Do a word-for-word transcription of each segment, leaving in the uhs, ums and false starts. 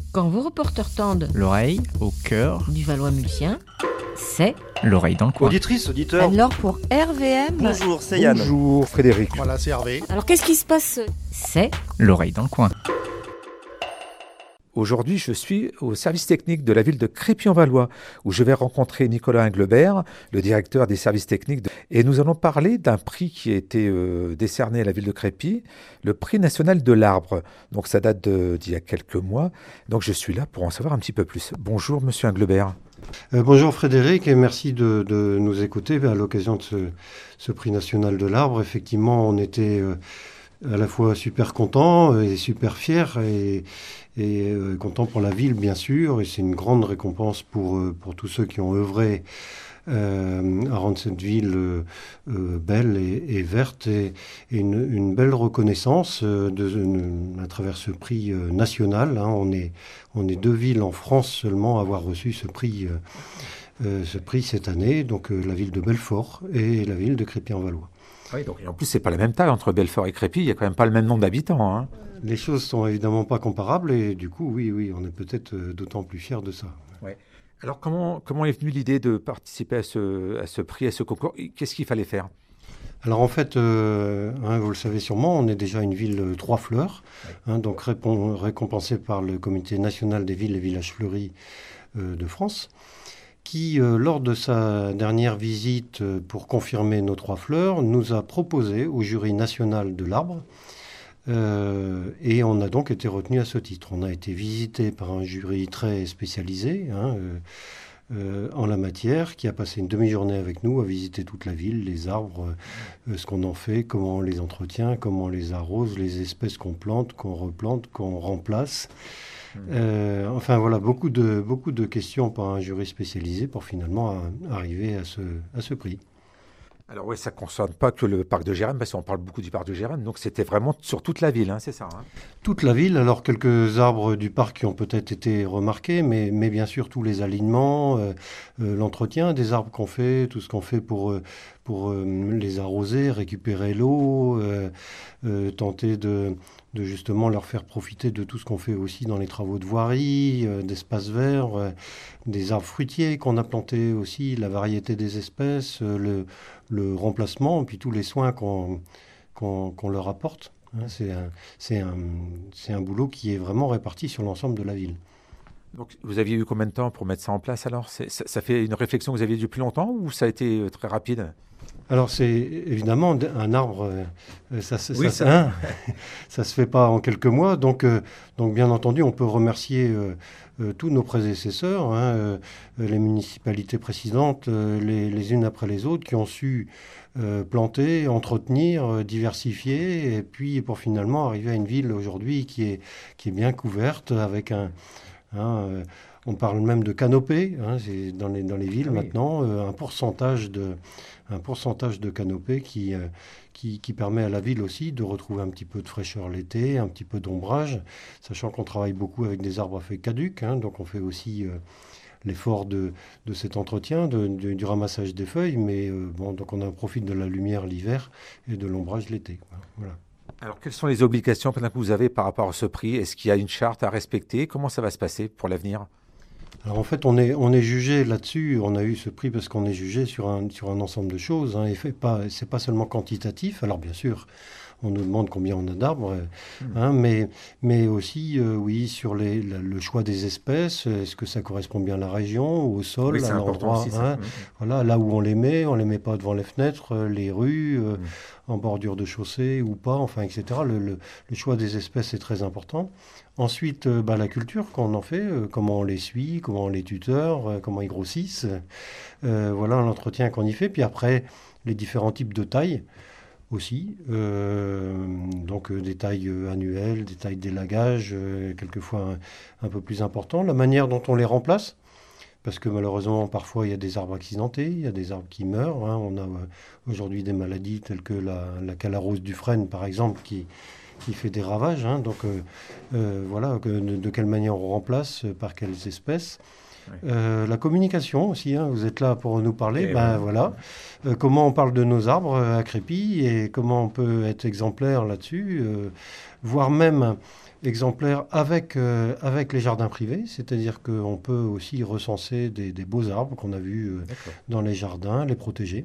Quand vos reporters tendent l'oreille au cœur du Valois-Mulsien, c'est l'oreille dans le coin. Auditrice, auditeur. alors pour R V M. Bonjour, c'est Yann. Bonjour Frédéric. Voilà, c'est Hervé. Alors qu'est-ce qui se passe? C'est L'oreille dans le coin. Aujourd'hui, je suis au service technique de la ville de Crépy-en-Valois, où je vais rencontrer Nicolas Inglebert, le directeur des services techniques. De... Et nous allons parler d'un prix qui a été euh, décerné à la ville de Crépy, le prix national de l'arbre. Donc ça date de, d'il y a quelques mois. Donc je suis là pour en savoir un petit peu plus. Bonjour Monsieur Inglebert. Euh, bonjour Frédéric et merci de, de nous écouter à l'occasion de ce, ce prix national de l'arbre. Effectivement, on était euh, à la fois super contents et super fiers et, et euh, contents pour la ville bien sûr. Et c'est une grande récompense pour, euh, pour tous ceux qui ont œuvré euh, à rendre cette ville euh, euh, belle et, et verte et, et une, une belle reconnaissance euh, de, de, à travers ce prix euh, national. Hein. On est, on est deux villes en France seulement à avoir reçu ce prix, euh, euh, ce prix cette année, donc euh, la ville de Belfort et la ville de Crépy-en-Valois. Oui, donc, et en plus, c'est pas la même taille entre Belfort et Crépy, il n'y a quand même pas le même nombre d'habitants. Hein. Les choses sont évidemment pas comparables et du coup, oui, oui, on est peut-être euh, d'autant plus fiers de ça. Ouais. Alors, comment, comment est venue l'idée de participer à ce, à ce prix, à ce concours? Qu'est-ce qu'il fallait faire? Alors en fait, euh, hein, vous le savez sûrement, on est déjà une ville euh, trois fleurs, hein, donc répon- récompensée par le Comité national des villes et villages fleuris euh, de France, qui, euh, lors de sa dernière visite euh, pour confirmer nos trois fleurs, nous a proposé au jury national de l'arbre, euh, et on a donc été retenu à ce titre. On a été visité par un jury très spécialisé, hein, euh, Euh, en la matière, qui a passé une demi-journée avec nous à visiter toute la ville, les arbres, euh, ce qu'on en fait, comment on les entretient, comment on les arrose, les espèces qu'on plante, qu'on replante, qu'on remplace. Euh, enfin voilà, beaucoup de, beaucoup de questions par un jury spécialisé pour finalement à, arriver à ce, à ce prix. Alors oui, ça ne concerne pas que le parc de Gérène, parce qu'on parle beaucoup du parc de Gérène, donc c'était vraiment sur toute la ville, hein, c'est ça hein. Toute la ville, alors quelques arbres du parc qui ont peut-être été remarqués, mais, mais bien sûr tous les alignements, euh, euh, l'entretien des arbres qu'on fait, tout ce qu'on fait pour, euh, pour euh, les arroser, récupérer l'eau, euh, euh, tenter de, de justement leur faire profiter de tout ce qu'on fait aussi dans les travaux de voirie, euh, d'espaces verts, euh, des arbres fruitiers qu'on a plantés aussi, la variété des espèces, euh, le, le remplacement, puis tous les soins qu'on, qu'on, qu'on leur apporte. Hein, c'est, un, c'est, un, c'est un boulot qui est vraiment réparti sur l'ensemble de la ville. Donc, vous aviez eu combien de temps pour mettre ça en place alors? c'est, ça, ça fait une réflexion que vous aviez depuis longtemps ou ça a été très rapide? Alors, c'est évidemment un arbre, euh, ça, ça, oui, ça, ça... hein, ça se fait pas en quelques mois. Donc, euh, donc bien entendu, on peut remercier euh, euh, tous nos prédécesseurs, hein, euh, les municipalités précédentes, euh, les, les unes après les autres, qui ont su euh, planter, entretenir, euh, diversifier, et puis pour finalement arriver à une ville aujourd'hui qui est, qui est bien couverte avec un... Hein, euh, on parle même de canopée, hein, c'est dans, les, dans les villes oui. maintenant, euh, un pourcentage de, un pourcentage de canopée qui, euh, qui, qui permet à la ville aussi de retrouver un petit peu de fraîcheur l'été, un petit peu d'ombrage, sachant qu'on travaille beaucoup avec des arbres à feuilles caduques, hein, donc on fait aussi euh, l'effort de, de cet entretien, de, de, du ramassage des feuilles, mais euh, bon, donc on en profite de la lumière l'hiver et de l'ombrage l'été. Voilà. Alors, quelles sont les obligations que vous avez par rapport à ce prix? Est-ce qu'il y a une charte à respecter? Comment ça va se passer pour l'avenir? Alors en fait, on est, on est jugé là-dessus, on a eu ce prix parce qu'on est jugé sur un, sur un ensemble de choses. Hein, et fait pas, c'est pas seulement quantitatif, alors bien sûr, on nous demande combien on a d'arbres, mmh. hein, mais, mais aussi, euh, oui, sur les, la, le choix des espèces, est-ce que ça correspond bien à la région, au sol, oui, à l'endroit, aussi, hein, mmh. voilà, là où on les met, on les met pas devant les fenêtres, les rues, euh, mmh. en bordure de chaussée ou pas, enfin, et cetera. Le, le, le choix des espèces est très important. Ensuite, euh, bah, la culture qu'on en fait, euh, comment on les suit, comment on les tuteur, euh, comment ils grossissent, euh, voilà l'entretien qu'on y fait. Puis après, les différents types de tailles aussi, euh, donc euh, des tailles euh, annuelles, des tailles d'élagage, euh, quelquefois un, un peu plus importants. La manière dont on les remplace, parce que malheureusement, parfois, il y a des arbres accidentés, il y a des arbres qui meurent. Hein. On a euh, aujourd'hui des maladies telles que la, la calarose du frêne, par exemple, qui qui fait des ravages. Hein, donc euh, euh, voilà, de, de quelle manière on remplace, par quelles espèces. Oui. Euh, la communication aussi, hein, vous êtes là pour nous parler. Ben, oui. Voilà. Euh, comment on parle de nos arbres à Crépy et comment on peut être exemplaire là-dessus, euh, voire même exemplaires avec, euh, avec les jardins privés, c'est-à-dire qu'on peut aussi recenser des, des beaux arbres qu'on a vus euh, dans les jardins, les protéger.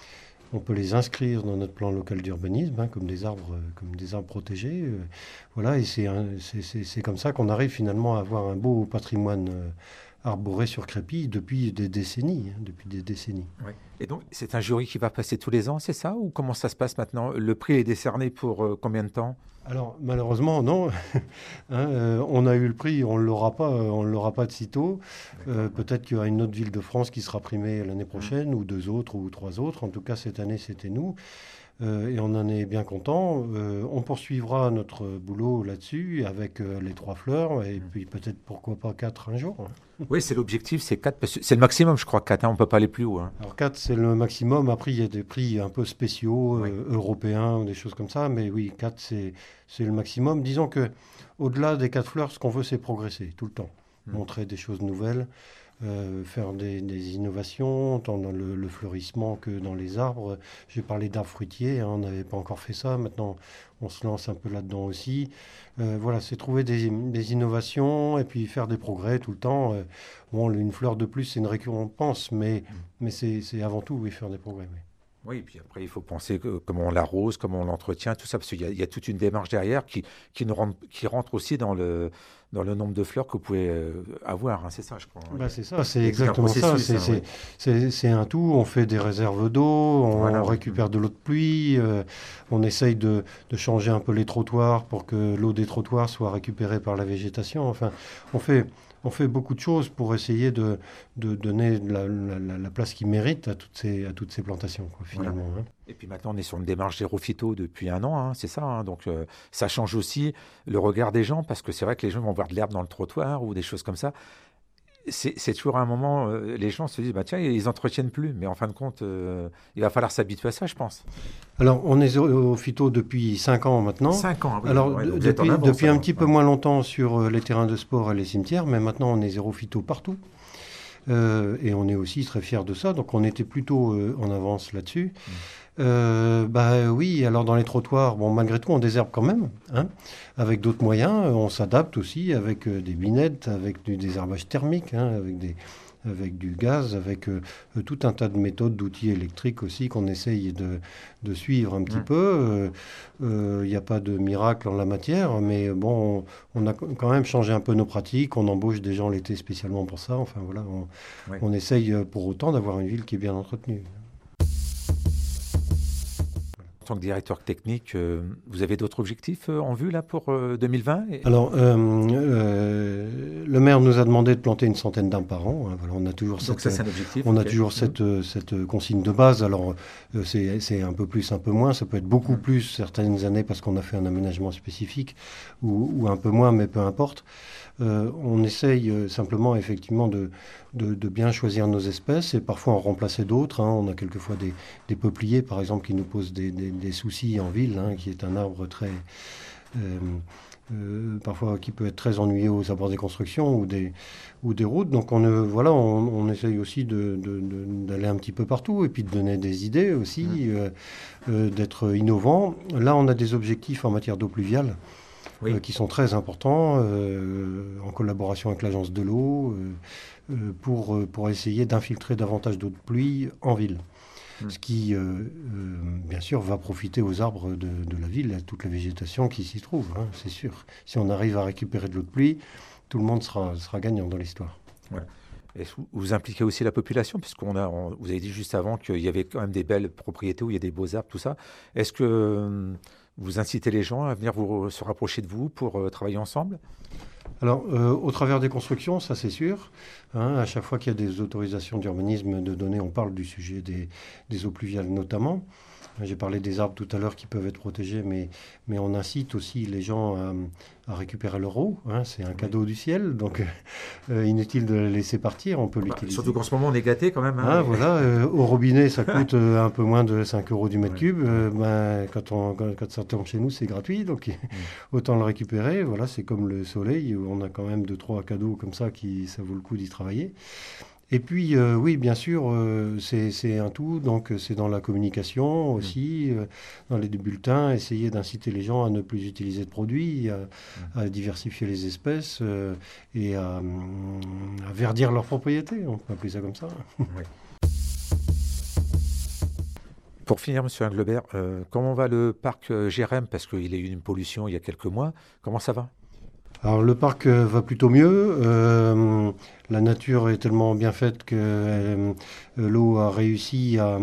On peut les inscrire dans notre plan local d'urbanisme hein, comme des arbres, comme des arbres protégés. Euh, voilà, et c'est, un, c'est, c'est, c'est comme ça qu'on arrive finalement à avoir un beau patrimoine euh, arboré sur Crépy depuis des décennies, hein, depuis des décennies. Oui. Et donc, c'est un jury qui va passer tous les ans, c'est ça? Ou comment ça se passe maintenant? Le prix est décerné pour euh, combien de temps? Alors, malheureusement, non. hein, euh, on a eu le prix, on ne l'aura pas, euh, on l'aura pas de sitôt. Euh, peut-être qu'il y aura une autre ville de France qui sera primée l'année prochaine, mmh. ou deux autres, ou trois autres. En tout cas, cette année, c'était nous. Euh, et on en est bien content. Euh, on poursuivra notre boulot là-dessus avec euh, les trois fleurs et puis peut-être pourquoi pas quatre un jour. Oui, c'est l'objectif, c'est quatre, parce que c'est le maximum, je crois, quatre, hein, on ne peut pas aller plus haut. Hein. Alors quatre, c'est le maximum. Après, il y a des prix un peu spéciaux, oui. euh, européens ou des choses comme ça. Mais oui, quatre, c'est, c'est le maximum. Disons que au-delà des quatre fleurs, ce qu'on veut, c'est progresser tout le temps, mmh. montrer des choses nouvelles. Euh, faire des, des innovations, tant dans le, le fleurissement que dans les arbres. J'ai parlé d'arbres fruitiers, hein, on n'avait pas encore fait ça, maintenant on se lance un peu là-dedans aussi. Euh, voilà, c'est trouver des, des innovations et puis faire des progrès tout le temps. Euh, bon, une fleur de plus, c'est une récompense, mais, mmh. mais c'est, c'est avant tout, oui, faire des progrès, oui. Oui, et puis après, il faut penser que, comment on l'arrose, comment on l'entretient, tout ça, parce qu'il y a, il y a toute une démarche derrière qui, qui, nous rentre, qui rentre aussi dans le, dans le nombre de fleurs que vous pouvez euh, avoir, hein, c'est ça, je crois. Bah, c'est ça, c'est exactement ça. C'est, hein, c'est, oui. c'est, c'est un tout, on fait des réserves d'eau, on voilà, récupère oui. de l'eau de pluie, euh, on essaye de, de changer un peu les trottoirs pour que l'eau des trottoirs soit récupérée par la végétation. Enfin, on fait... On fait beaucoup de choses pour essayer de, de donner la, la, la place qu'ils méritent à toutes ces, à toutes ces plantations, quoi, finalement. Voilà. Hein. Et puis maintenant, on est sur une démarche zéro phyto depuis un an, hein, c'est ça. Hein, donc, euh, ça change aussi le regard des gens, parce que c'est vrai que les gens vont voir de l'herbe dans le trottoir ou des choses comme ça. C'est, c'est toujours à un moment, euh, les gens se disent, bah, tiens, ils n'entretiennent plus. Mais en fin de compte, euh, il va falloir s'habituer à ça, je pense. Alors, on est au phyto depuis cinq ans maintenant. cinq ans, oui. Alors, ouais, de, depuis, avance, depuis un petit ouais. peu moins longtemps sur les terrains de sport et les cimetières, mais maintenant, on est zéro phyto partout. Euh, et on est aussi très fiers de ça. Donc, on était plutôt euh, en avance là-dessus. Mmh. Euh, bah oui, alors dans les trottoirs, bon, malgré tout, on désherbe quand même, hein, avec d'autres moyens. On s'adapte aussi avec euh, des binettes, avec du désherbage thermique, hein, avec, des, avec du gaz, avec euh, tout un tas de méthodes, d'outils électriques aussi qu'on essaye de, de suivre un petit mmh. peu. Il euh, n'y euh, a pas de miracle en la matière, mais bon, on, on a quand même changé un peu nos pratiques. On embauche des gens l'été spécialement pour ça. Enfin voilà, on, ouais. on essaye pour autant d'avoir une ville qui est bien entretenue. En tant que directeur technique, euh, vous avez d'autres objectifs euh, en vue là pour euh, deux mille vingt? Et... Alors, euh, euh, le maire nous a demandé de planter une centaine d'arbres par an. Hein, voilà, on a toujours Donc cette, ça, c'est un objectif. on a okay. toujours mmh. cette, cette consigne de base. Alors, euh, c'est, c'est un peu plus, un peu moins. Ça peut être beaucoup mmh. plus certaines années parce qu'on a fait un aménagement spécifique ou, ou un peu moins, mais peu importe. Euh, on essaye euh, simplement effectivement de, de, de bien choisir nos espèces et parfois en remplacer d'autres. Hein. On a quelquefois des, des peupliers, par exemple, qui nous posent des, des, des soucis en ville, hein, qui est un arbre très... Euh, euh, parfois qui peut être très ennuyeux aux abords des constructions ou des, ou des routes. Donc on, euh, voilà, on, on essaye aussi de, de, de, d'aller un petit peu partout et puis de donner des idées aussi, mmh. euh, euh, d'être innovant. Là, on a des objectifs en matière d'eau pluviale. Oui. Euh, qui sont très importants, euh, en collaboration avec l'agence de l'eau, euh, euh, pour, euh, pour essayer d'infiltrer davantage d'eau de pluie en ville. Mmh. Ce qui, euh, euh, bien sûr, va profiter aux arbres de, de la ville, à toute la végétation qui s'y trouve, hein, c'est sûr. Si on arrive à récupérer de l'eau de pluie, tout le monde sera, sera gagnant dans l'histoire. Ouais. Et vous impliquez aussi la population, puisqu'on a, on, vous avez dit juste avant qu'il y avait quand même des belles propriétés où il y a des beaux arbres, tout ça. Est-ce que... Euh, vous incitez les gens à venir vous, se rapprocher de vous pour euh, travailler ensemble? Alors, euh, au travers des constructions, ça c'est sûr. Hein, à chaque fois qu'il y a des autorisations d'urbanisme de données, on parle du sujet des, des eaux pluviales notamment. J'ai parlé des arbres tout à l'heure qui peuvent être protégés, mais, mais on incite aussi les gens à, à récupérer leur eau. Hein, c'est un cadeau du ciel, donc euh, inutile de la laisser partir, on peut bah, l'utiliser. Surtout qu'en ce moment, on est gâté quand même. Hein, ah, mais... voilà, euh, au robinet, ça coûte euh, un peu moins de cinq euros du mètre ouais. cube. Euh, ben, quand, on, quand, quand ça tombe chez nous, c'est gratuit, donc ouais. autant le récupérer. Voilà, c'est comme le soleil, on a quand même deux, trois cadeaux comme ça, qui ça vaut le coup d'y travailler. Et puis, euh, oui, bien sûr, euh, c'est, c'est un tout. Donc, c'est dans la communication aussi, euh, dans les bulletins, essayer d'inciter les gens à ne plus utiliser de produits, à, à diversifier les espèces euh, et à, à verdir leurs propriétés. On peut appeler ça comme ça. Oui. Pour finir, monsieur Englebert, euh, comment va le parc euh, G R M? Parce qu'il a eu une pollution il y a quelques mois. Comment ça va? Alors le parc euh, va plutôt mieux. Euh, la nature est tellement bien faite que euh, l'eau a réussi à,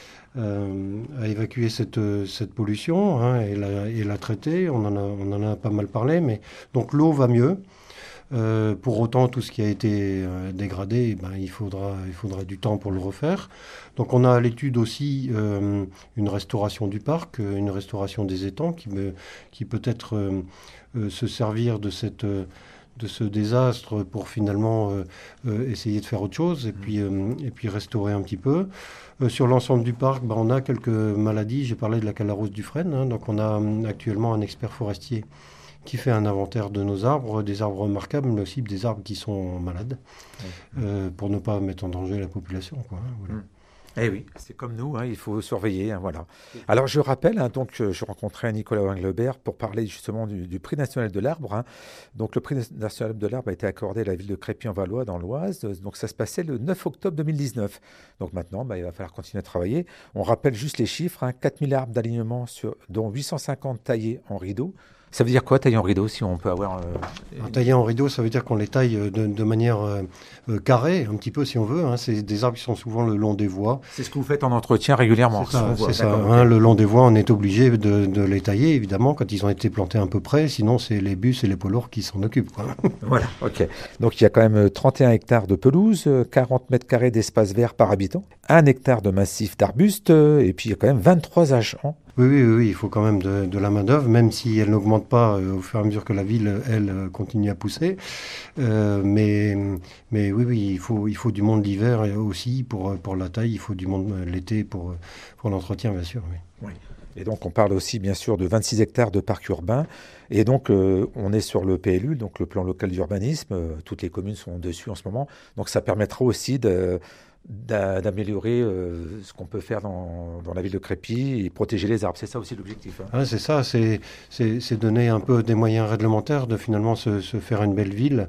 euh, à évacuer cette, cette pollution hein, et, la, et la traiter. On en a, on en a pas mal parlé, mais donc l'eau va mieux. Euh, pour autant, tout ce qui a été euh, dégradé, ben, il faudra, il faudra du temps pour le refaire. Donc on a à l'étude aussi euh, une restauration du parc, une restauration des étangs qui, me, qui peut-être euh, euh, se servir de, cette, de ce désastre pour finalement euh, euh, essayer de faire autre chose et puis, euh, et puis restaurer un petit peu. Euh, sur l'ensemble du parc, ben, on a quelques maladies. J'ai parlé de la calarose du frêne, hein, donc on a euh, actuellement un expert forestier qui fait un inventaire de nos arbres, des arbres remarquables, mais aussi des arbres qui sont malades, oui. euh, pour ne pas mettre en danger la population, quoi, hein, voilà. Mmh. Eh oui, c'est comme nous, hein, il faut surveiller. Hein, voilà. Alors je rappelle, hein, donc je rencontrais Nicolas Englebert pour parler justement du, du prix national de l'arbre. Hein. Donc le prix national de l'arbre a été accordé à la ville de Crépy-en-Valois dans l'Oise. Donc ça se passait le neuf octobre deux mille dix-neuf. Donc maintenant, bah, il va falloir continuer à travailler. On rappelle juste les chiffres, hein, quatre mille arbres d'alignement, sur, dont huit cent cinquante taillés en rideau. Ça veut dire quoi, tailler en rideau, si on peut avoir... Euh... Alors, tailler en rideau, ça veut dire qu'on les taille de, de manière euh, euh, carrée, un petit peu si on veut. Hein. C'est des arbres qui sont souvent le long des voies. C'est ce que vous faites en entretien régulièrement. C'est ça, c'est ça hein, le long des voies, on est obligé de, de les tailler, évidemment, quand ils ont été plantés un peu près. Sinon, c'est les bus et les poids lourds qui s'en occupent, quoi. Voilà, ok. Donc, il y a quand même trente et un hectares de pelouse, quarante mètres carrés d'espace vert par habitant, un hectare de massif d'arbustes, et puis il y a quand même vingt-trois agents. Oui, oui, oui, il faut quand même de, de la main-d'œuvre, même si elle n'augmente pas euh, au fur et à mesure que la ville, elle, euh, continue à pousser. Euh, mais, mais oui, oui, il faut, il faut du monde l'hiver aussi pour, pour la taille, il faut du monde l'été pour, pour l'entretien, bien sûr. Oui. Oui. Et donc, on parle aussi, bien sûr, de vingt-six hectares de parc urbain. Et donc, euh, on est sur le P L U, donc le plan local d'urbanisme. Euh, toutes les communes sont dessus en ce moment. Donc, ça permettra aussi de... d'améliorer euh, ce qu'on peut faire dans, dans la ville de Crépy et protéger les arbres. C'est ça aussi l'objectif. Hein. Ah, c'est ça, c'est, c'est, c'est donner un peu des moyens réglementaires de finalement se, se faire une belle ville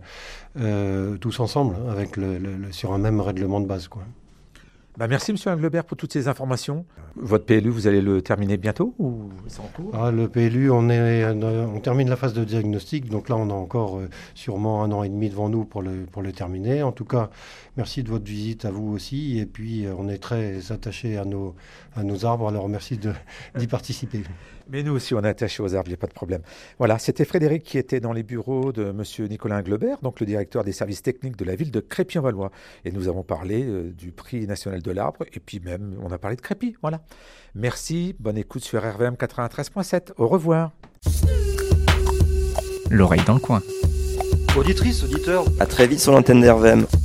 euh, tous ensemble, avec le, le, le, sur un même règlement de base, quoi. Bah merci monsieur Englebert pour toutes ces informations. Votre P L U, vous allez le terminer bientôt ou c'est en cours? Ah, le P L U, on, est, on termine la phase de diagnostic, donc là on a encore euh, sûrement un an et demi devant nous pour le, pour le terminer. En tout cas, merci de votre visite à vous aussi, et puis euh, on est très attachés à nos, à nos arbres, alors merci de, d'y participer. Mais nous aussi, on est attachés aux arbres, il n'y a pas de problème. Voilà, c'était Frédéric qui était dans les bureaux de monsieur Nicolas Englebert, donc le directeur des services techniques de la ville de Crépy-en-Valois. Et nous avons parlé euh, du prix national de l'arbre, et puis même, on a parlé de Crépy, voilà. Merci, bonne écoute sur R V M quatre-vingt-treize point sept. Au revoir. L'oreille dans le coin. Auditrice, auditeur, à très vite sur l'antenne d'R V M.